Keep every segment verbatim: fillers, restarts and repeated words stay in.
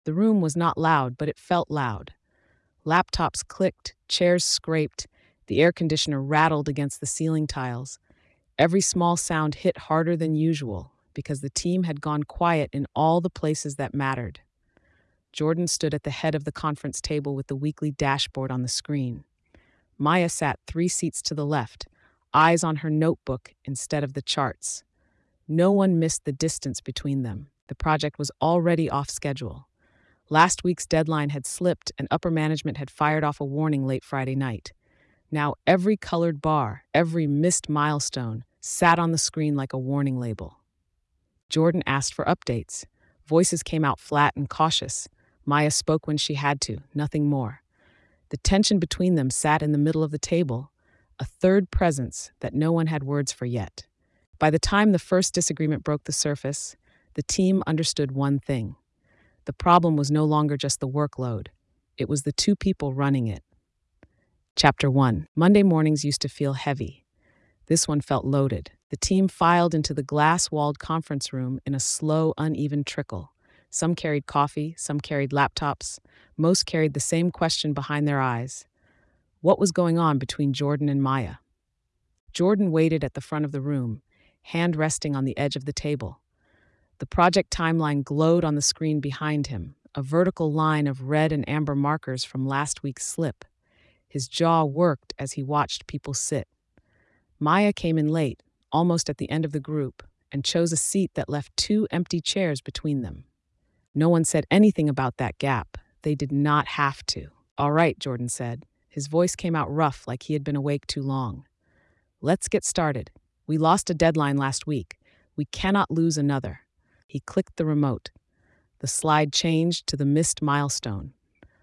The room was not loud, but it felt loud. Laptops clicked, chairs scraped, the air conditioner rattled against the ceiling tiles. Every small sound hit harder than usual because the team had gone quiet in all the places that mattered. Jordan stood at the head of the conference table with the weekly dashboard on the screen. Maya sat three seats to the left, eyes on her notebook instead of the charts. No one missed the distance between them. The project was already off schedule. Last week's deadline had slipped, and upper management had fired off a warning late Friday night. Now every colored bar, every missed milestone, sat on the screen like a warning label. Jordan asked for updates. Voices came out flat and cautious. Maya spoke when she had to, nothing more. The tension between them sat in the middle of the table, a third presence that no one had words for yet. By the time the first disagreement broke the surface, the team understood one thing. The problem was no longer just the workload. It was the two people running it. Chapter one. Monday mornings used to feel heavy. This one felt loaded. The team filed into the glass-walled conference room in a slow, uneven trickle. Some carried coffee, some carried laptops. Most carried the same question behind their eyes. What was going on between Jordan and Maya? Jordan waited at the front of the room, hand resting on the edge of the table. The project timeline glowed on the screen behind him, a vertical line of red and amber markers from last week's slip. His jaw worked as he watched people sit. Maya came in late, almost at the end of the group, and chose a seat that left two empty chairs between them. No one said anything about that gap. They did not have to. "All right," Jordan said. His voice came out rough, like he had been awake too long. "Let's get started. We lost a deadline last week. We cannot lose another." He clicked the remote. The slide changed to the missed milestone.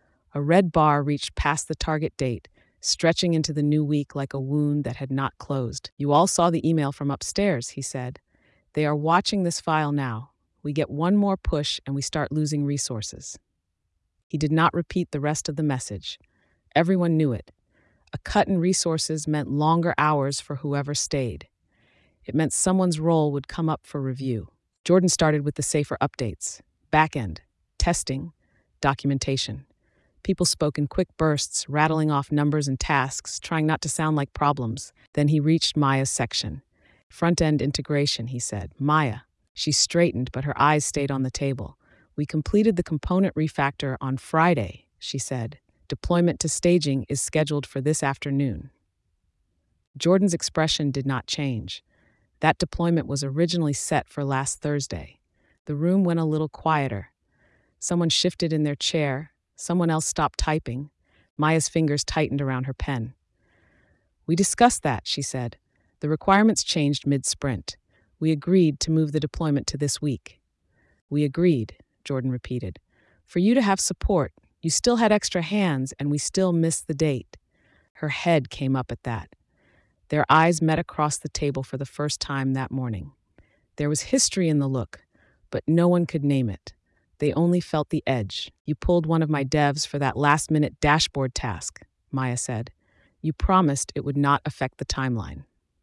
A red bar reached past the target date, stretching into the new week like a wound that had not closed. "You all saw the email from upstairs," he said. "They are watching this file now. We get one more push and we start losing resources." He did not repeat the rest of the message. Everyone knew it. A cut in resources meant longer hours for whoever stayed. It meant someone's role would come up for review. Jordan started with the safer updates: backend, testing, documentation. People spoke in quick bursts, rattling off numbers and tasks, trying not to sound like problems. Then he reached Maya's section. "Front-end integration," he said. "Maya." She straightened, but her eyes stayed on the table. "We completed the component refactor on Friday," she said. "Deployment to staging is scheduled for this afternoon." Jordan's expression did not change. That deployment was originally set for last Thursday. The room went a little quieter. Someone shifted in their chair. Someone else stopped typing. Maya's fingers tightened around her pen. "We discussed that," she said. "The requirements changed mid-sprint. We agreed to move the deployment to this week." "We agreed," Jordan repeated. "For you to have support, you still had extra hands, and we still missed the date." Her head came up at that. Their eyes met across the table for the first time that morning. There was history in the look, but no one could name it. They only felt the edge. "You pulled one of my devs for that last-minute dashboard task," Maya said. "You promised it would not affect the timeline."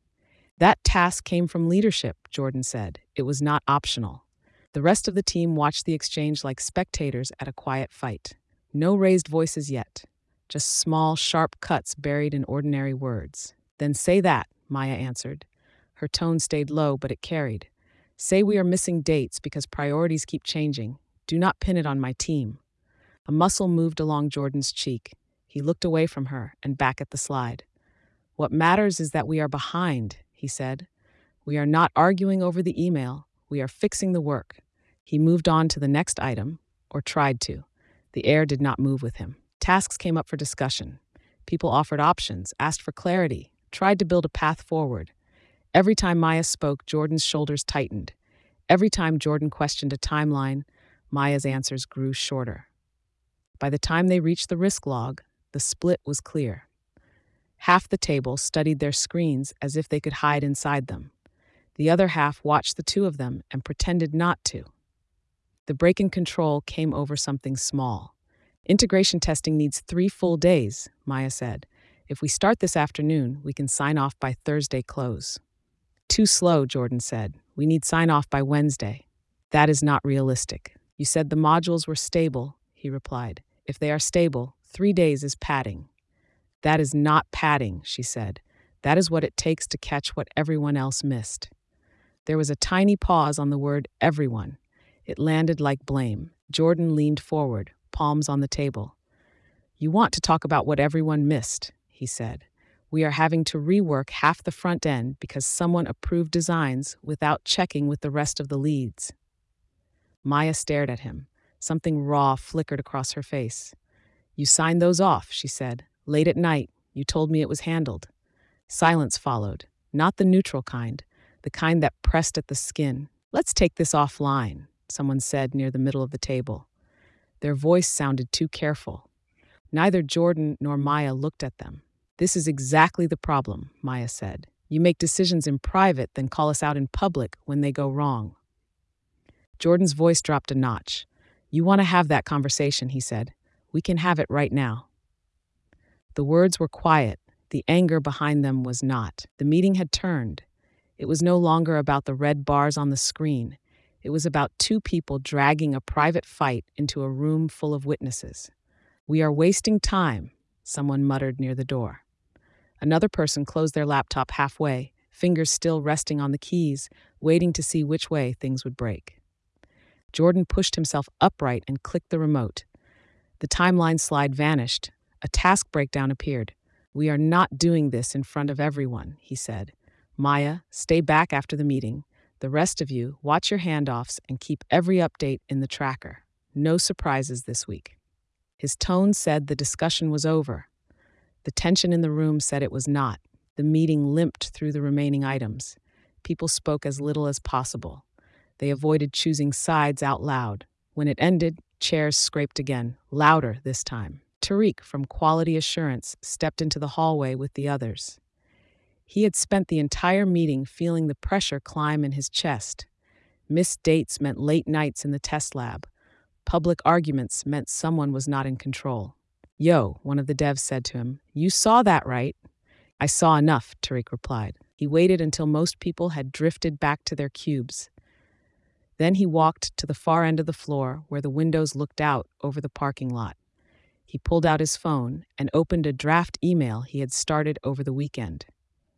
"That task came from leadership," Jordan said. "It was not optional." The rest of the team watched the exchange like spectators at a quiet fight. No raised voices yet, just small, sharp cuts buried in ordinary words. "Then say that," Maya answered. Her tone stayed low, but it carried. "Say we are missing dates because priorities keep changing. Do not pin it on my team." A muscle moved along Jordan's cheek. He looked away from her and back at the slide. "What matters is that we are behind," he said. "We are not arguing over the email. We are fixing the work." He moved on to the next item, or tried to. The air did not move with him. Tasks came up for discussion. People offered options, asked for clarity, tried to build a path forward. Every time Maya spoke, Jordan's shoulders tightened. Every time Jordan questioned a timeline, Maya's answers grew shorter. By the time they reached the risk log, the split was clear. Half the table studied their screens as if they could hide inside them. The other half watched the two of them and pretended not to. The break in control came over something small. "Integration testing needs three full days," Maya said. "If we start this afternoon, we can sign off by Thursday close." "Too slow," Jordan said. "We need sign off by Wednesday." "That is not realistic." You said the modules were stable, he replied. If they are stable, three days is padding. That is not padding, she said. That is what it takes to catch what everyone else missed. There was a tiny pause on the word everyone. It landed like blame. Jordan leaned forward, palms on the table. You want to talk about what everyone missed, he said. We are having to rework half the front end because someone approved designs without checking with the rest of the leads. Maya stared at him. Something raw flickered across her face. You signed those off, she said. Late at night, you told me it was handled. Silence followed, not the neutral kind, the kind that pressed at the skin. Let's take this offline, someone said near the middle of the table. Their voice sounded too careful. Neither Jordan nor Maya looked at them. This is exactly the problem, Maya said. You make decisions in private, then call us out in public when they go wrong. Jordan's voice dropped a notch. You want to have that conversation, he said. We can have it right now. The words were quiet. The anger behind them was not. The meeting had turned. It was no longer about the red bars on the screen. It was about two people dragging a private fight into a room full of witnesses. We are wasting time, someone muttered near the door. Another person closed their laptop halfway, fingers still resting on the keys, waiting to see which way things would break. Jordan pushed himself upright and clicked the remote. The timeline slide vanished. A task breakdown appeared. We are not doing this in front of everyone, he said. Maya, stay back after the meeting. The rest of you, watch your handoffs and keep every update in the tracker. No surprises this week. His tone said the discussion was over. The tension in the room said it was not. The meeting limped through the remaining items. People spoke as little as possible. They avoided choosing sides out loud. When it ended, chairs scraped again, louder this time. Tariq from Quality Assurance stepped into the hallway with the others. He had spent the entire meeting feeling the pressure climb in his chest. Missed dates meant late nights in the test lab. Public arguments meant someone was not in control. Yo, one of the devs said to him, you saw that, right? I saw enough, Tariq replied. He waited until most people had drifted back to their cubes. Then he walked to the far end of the floor where the windows looked out over the parking lot. He pulled out his phone and opened a draft email he had started over the weekend.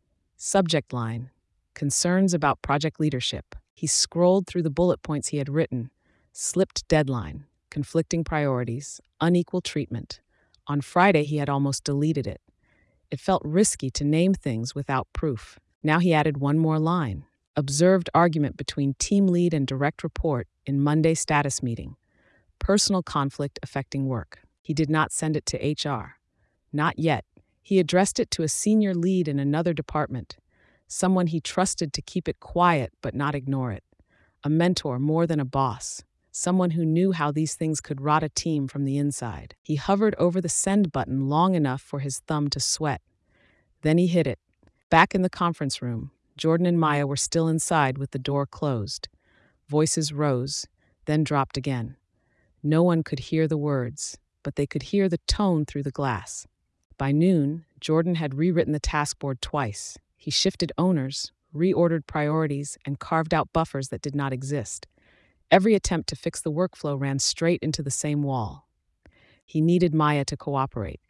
Subject line, concerns about project leadership. He scrolled through the bullet points he had written. Slipped deadline, conflicting priorities, unequal treatment. On Friday, he had almost deleted it. It felt risky to name things without proof. Now he added one more line. Observed argument between team lead and direct report in Monday status meeting. Personal conflict affecting work. He did not send it to H R. Not yet. He addressed it to a senior lead in another department, someone he trusted to keep it quiet but not ignore it. A mentor more than a boss. Someone who knew how these things could rot a team from the inside. He hovered over the send button long enough for his thumb to sweat. Then he hit it. Back in the conference room, Jordan and Maya were still inside with the door closed. Voices rose, then dropped again. No one could hear the words, but they could hear the tone through the glass. By noon, Jordan had rewritten the task board twice. He shifted owners, reordered priorities, and carved out buffers that did not exist. Every attempt to fix the workflow ran straight into the same wall. He needed Maya to cooperate.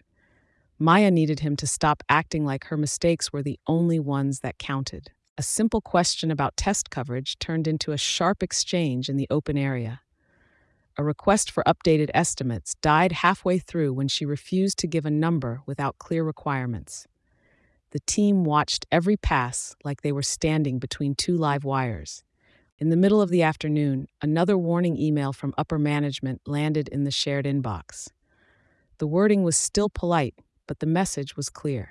Maya needed him to stop acting like her mistakes were the only ones that counted. A simple question about test coverage turned into a sharp exchange in the open area. A request for updated estimates died halfway through when she refused to give a number without clear requirements. The team watched every pass like they were standing between two live wires. In the middle of the afternoon, another warning email from upper management landed in the shared inbox. The wording was still polite, but the message was clear.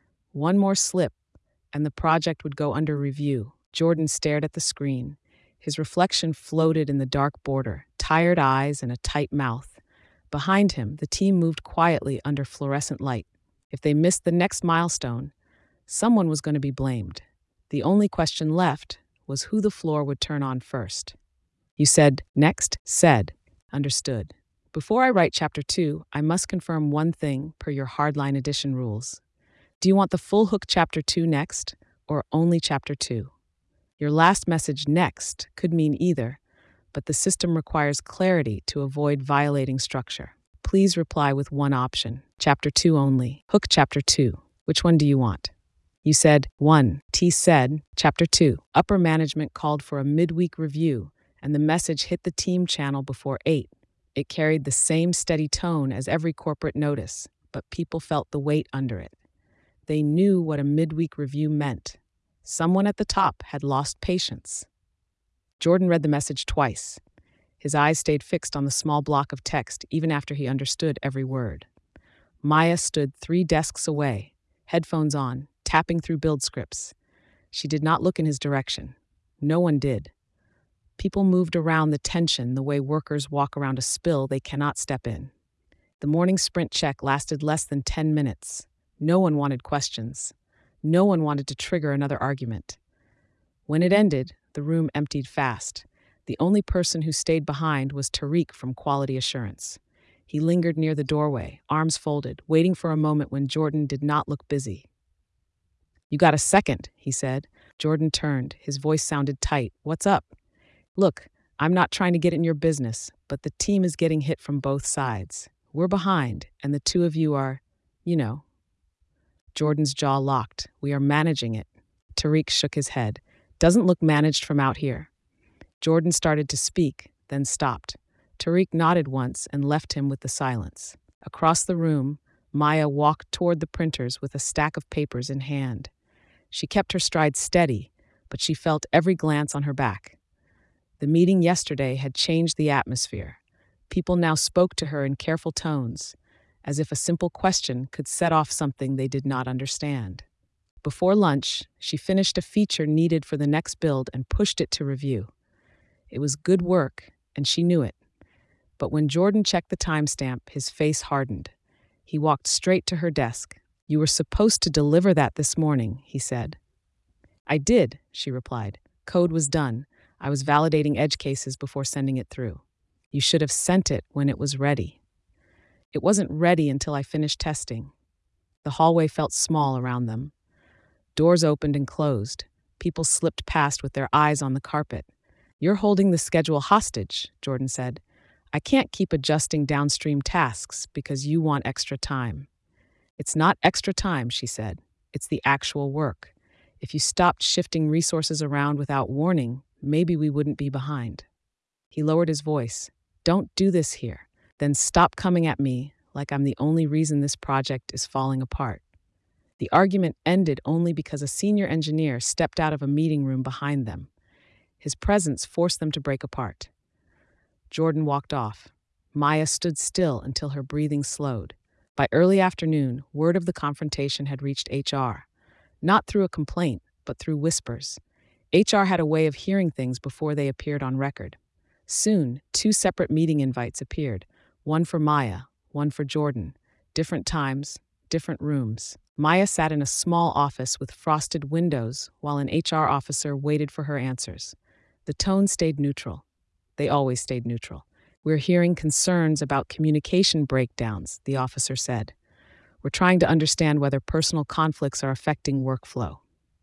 One more slip, and the project would go under review. Jordan stared at the screen. His reflection floated in the dark border, tired eyes and a tight mouth. Behind him, the team moved quietly under fluorescent light. If they missed the next milestone, someone was going to be blamed. The only question left was who the floor would turn on first. You said, next, said, understood. Before I write chapter two, I must confirm one thing per your hardline edition rules. Do you want the full hook chapter two next, or only chapter two? Your last message next could mean either, but the system requires clarity to avoid violating structure. Please reply with one option. Chapter two only. Hook chapter two. Which one do you want? You said one. T said, Chapter two. Upper management called for a midweek review, and the message hit the team channel before eight. It carried the same steady tone as every corporate notice, but people felt the weight under it. They knew what a midweek review meant. Someone at the top had lost patience. Jordan read the message twice. His eyes stayed fixed on the small block of text even after he understood every word. Maya stood three desks away, headphones on, tapping through build scripts. She did not look in his direction. No one did. People moved around the tension the way workers walk around a spill they cannot step in. The morning sprint check lasted less than ten minutes. No one wanted questions. No one wanted to trigger another argument. When it ended, the room emptied fast. The only person who stayed behind was Tariq from Quality Assurance. He lingered near the doorway, arms folded, waiting for a moment when Jordan did not look busy. "You got a second," he said. Jordan turned. His voice sounded tight. "What's up?" "Look, I'm not trying to get in your business, but the team is getting hit from both sides. We're behind, and the two of you are, you know." Jordan's jaw locked. "We are managing it." Tariq shook his head. "Doesn't look managed from out here." Jordan started to speak, then stopped. Tariq nodded once and left him with the silence. Across the room, Maya walked toward the printers with a stack of papers in hand. She kept her stride steady, but she felt every glance on her back. The meeting yesterday had changed the atmosphere. People now spoke to her in careful tones, as if a simple question could set off something they did not understand. Before lunch, she finished a feature needed for the next build and pushed it to review. It was good work, and she knew it. But when Jordan checked the timestamp, his face hardened. He walked straight to her desk. "You were supposed to deliver that this morning," he said. "I did," she replied. "Code was done. I was validating edge cases before sending it through. You should have sent it when it was ready." "It wasn't ready until I finished testing." The hallway felt small around them. Doors opened and closed. People slipped past with their eyes on the carpet. "You're holding the schedule hostage," Jordan said. "I can't keep adjusting downstream tasks because you want extra time." "It's not extra time," she said. "It's the actual work. If you stopped shifting resources around without warning, maybe we wouldn't be behind." He lowered his voice. "Don't do this here. Then stop coming at me like I'm the only reason this project is falling apart." The argument ended only because a senior engineer stepped out of a meeting room behind them. His presence forced them to break apart. Jordan walked off. Maya stood still until her breathing slowed. By early afternoon, word of the confrontation had reached H R. Not through a complaint, but through whispers. H R had a way of hearing things before they appeared on record. Soon, two separate meeting invites appeared, one for Maya, one for Jordan. Different times, different rooms. Maya sat in a small office with frosted windows while an H R officer waited for her answers. The tone stayed neutral. They always stayed neutral. "We're hearing concerns about communication breakdowns," the officer said. "We're trying to understand whether personal conflicts are affecting workflow."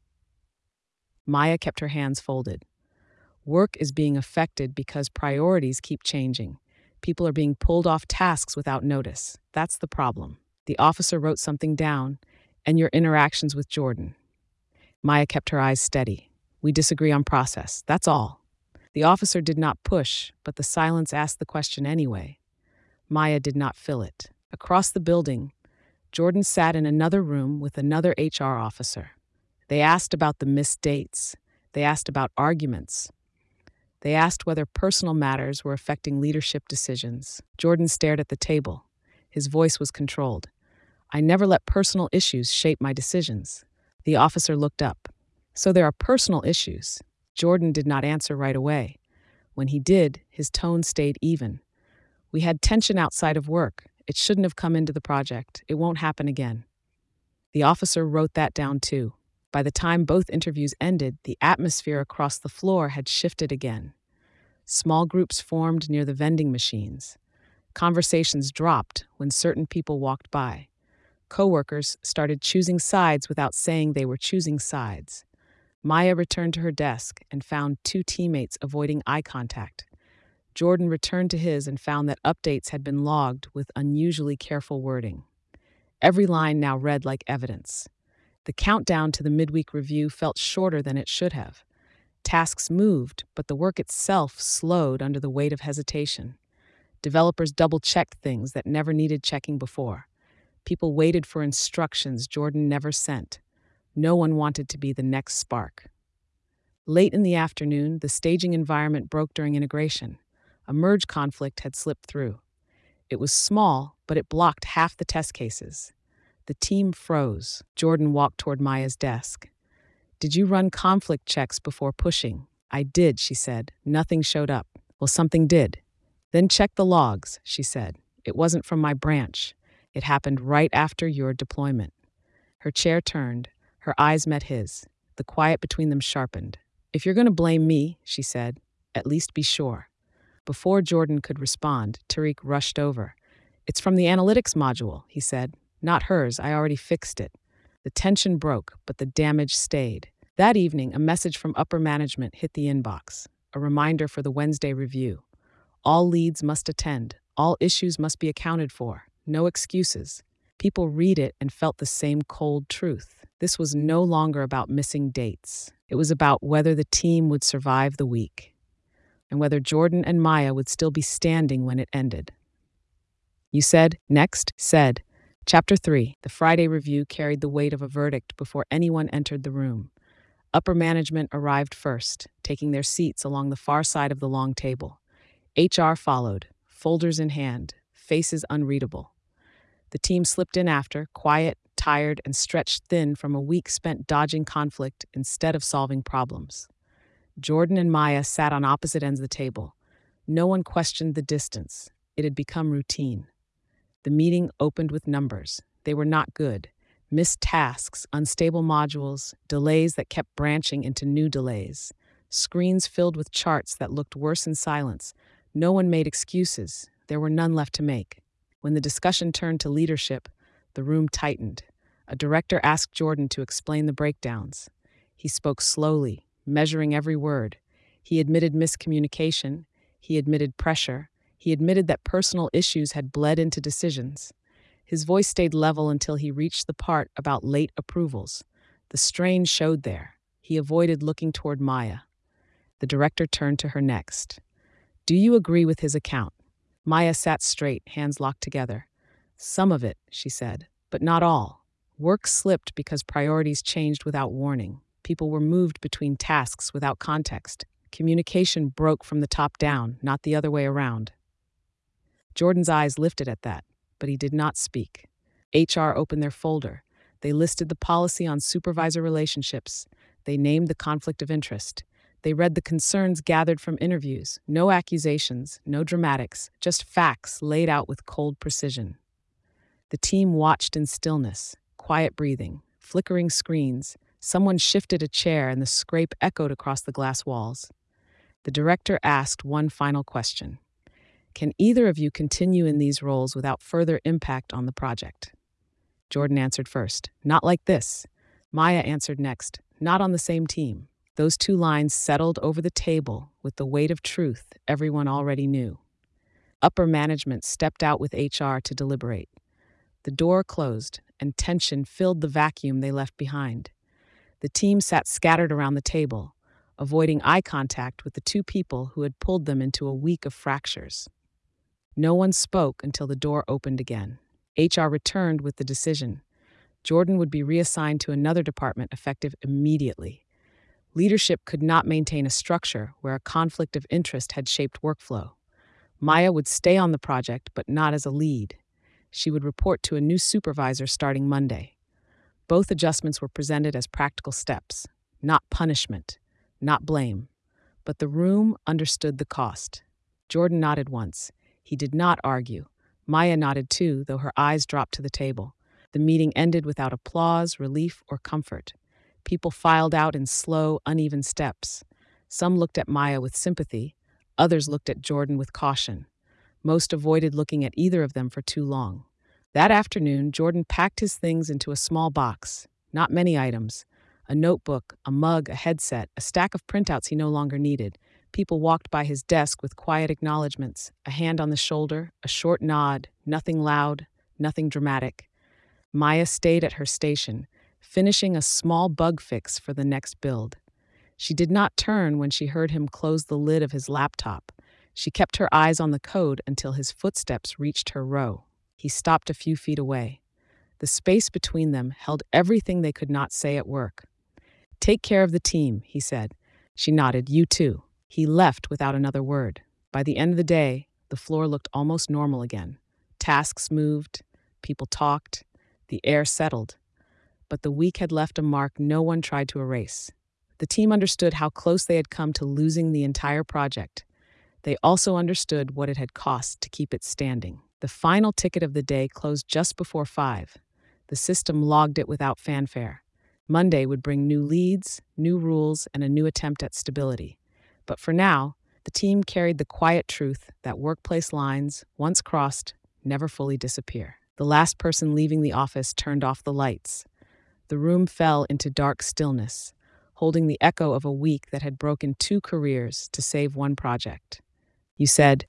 Maya kept her hands folded. Work is being affected because priorities keep changing. People are being pulled off tasks without notice. That's the problem. The officer wrote something down, "And your interactions with Jordan." Maya kept her eyes steady. "We disagree on process, that's all." The officer did not push, but the silence asked the question anyway. Maya did not fill it. Across the building, Jordan sat in another room with another H R officer. They asked about the missed dates. They asked about arguments. They asked whether personal matters were affecting leadership decisions. Jordan stared at the table. His voice was controlled. "I never let personal issues shape my decisions." The officer looked up. "So there are personal issues." Jordan did not answer right away. When he did, his tone stayed even. "We had tension outside of work. It shouldn't have come into the project. It won't happen again." The officer wrote that down too. By the time both interviews ended, the atmosphere across the floor had shifted again. Small groups formed near the vending machines. Conversations dropped when certain people walked by. Coworkers started choosing sides without saying they were choosing sides. Maya returned to her desk and found two teammates avoiding eye contact. Jordan returned to his and found that updates had been logged with unusually careful wording. Every line now read like evidence. The countdown to the midweek review felt shorter than it should have. Tasks moved, but the work itself slowed under the weight of hesitation. Developers double-checked things that never needed checking before. People waited for instructions Jordan never sent. No one wanted to be the next spark. Late in the afternoon, the staging environment broke during integration. A merge conflict had slipped through. It was small, but it blocked half the test cases. The team froze. Jordan walked toward Maya's desk. "Did you run conflict checks before pushing?" "I did," she said. "Nothing showed up." "Well, something did." "Then check the logs," she said. "It wasn't from my branch. It happened right after your deployment." Her chair turned. Her eyes met his. The quiet between them sharpened. "If you're going to blame me," she said, "at least be sure." Before Jordan could respond, Tariq rushed over. "It's from the analytics module," he said. "Not hers. I already fixed it." The tension broke, but the damage stayed. That evening, a message from upper management hit the inbox, a reminder for the Wednesday review. All leads must attend. All issues must be accounted for. No excuses. People read it and felt the same cold truth. This was no longer about missing dates. It was about whether the team would survive the week, and whether Jordan and Maya would still be standing when it ended. You said, next, said. Chapter three. The Friday review carried the weight of a verdict before anyone entered the room. Upper management arrived first, taking their seats along the far side of the long table. H R followed, folders in hand, faces unreadable. The team slipped in after, quiet, tired, and stretched thin from a week spent dodging conflict instead of solving problems. Jordan and Maya sat on opposite ends of the table. No one questioned the distance. It had become routine. The meeting opened with numbers. They were not good. Missed tasks, unstable modules, delays that kept branching into new delays. Screens filled with charts that looked worse in silence. No one made excuses. There were none left to make. When the discussion turned to leadership, the room tightened. A director asked Jordan to explain the breakdowns. He spoke slowly, measuring every word. He admitted miscommunication. He admitted pressure. He admitted that personal issues had bled into decisions. His voice stayed level until he reached the part about late approvals. The strain showed there. He avoided looking toward Maya. The director turned to her next. "Do you agree with his account?" Maya sat straight, hands locked together. "Some of it," she said, "but not all. Work slipped because priorities changed without warning. People were moved between tasks without context. Communication broke from the top down, not the other way around." Jordan's eyes lifted at that, but he did not speak. H R opened their folder. They listed the policy on supervisor relationships. They named the conflict of interest. They read the concerns gathered from interviews. No accusations, no dramatics, just facts laid out with cold precision. The team watched in stillness, quiet breathing, flickering screens. Someone shifted a chair and the scrape echoed across the glass walls. The director asked one final question. "Can either of you continue in these roles without further impact on the project?" Jordan answered first, "Not like this." Maya answered next, "Not on the same team." Those two lines settled over the table with the weight of truth everyone already knew. Upper management stepped out with H R to deliberate. The door closed, and tension filled the vacuum they left behind. The team sat scattered around the table, avoiding eye contact with the two people who had pulled them into a week of fractures. No one spoke until the door opened again. H R returned with the decision. Jordan would be reassigned to another department effective immediately. Leadership could not maintain a structure where a conflict of interest had shaped workflow. Maya would stay on the project, but not as a lead. She would report to a new supervisor starting Monday. Both adjustments were presented as practical steps, not punishment, not blame. But the room understood the cost. Jordan nodded once. He did not argue. Maya nodded too, though her eyes dropped to the table. The meeting ended without applause, relief, or comfort. People filed out in slow, uneven steps. Some looked at Maya with sympathy. Others looked at Jordan with caution. Most avoided looking at either of them for too long. That afternoon, Jordan packed his things into a small box. Not many items. A notebook, a mug, a headset, a stack of printouts he no longer needed. People walked by his desk with quiet acknowledgments, a hand on the shoulder, a short nod, nothing loud, nothing dramatic. Maya stayed at her station, finishing a small bug fix for the next build. She did not turn when she heard him close the lid of his laptop. She kept her eyes on the code until his footsteps reached her row. He stopped a few feet away. The space between them held everything they could not say at work. "Take care of the team," he said. She nodded. "You too." He left without another word. By the end of the day, the floor looked almost normal again. Tasks moved, people talked, the air settled. But the week had left a mark no one tried to erase. The team understood how close they had come to losing the entire project. They also understood what it had cost to keep it standing. The final ticket of the day closed just before five. The system logged it without fanfare. Monday would bring new leads, new rules, and a new attempt at stability. But for now, the team carried the quiet truth that workplace lines, once crossed, never fully disappear. The last person leaving the office turned off the lights. The room fell into dark stillness, holding the echo of a week that had broken two careers to save one project. "You said,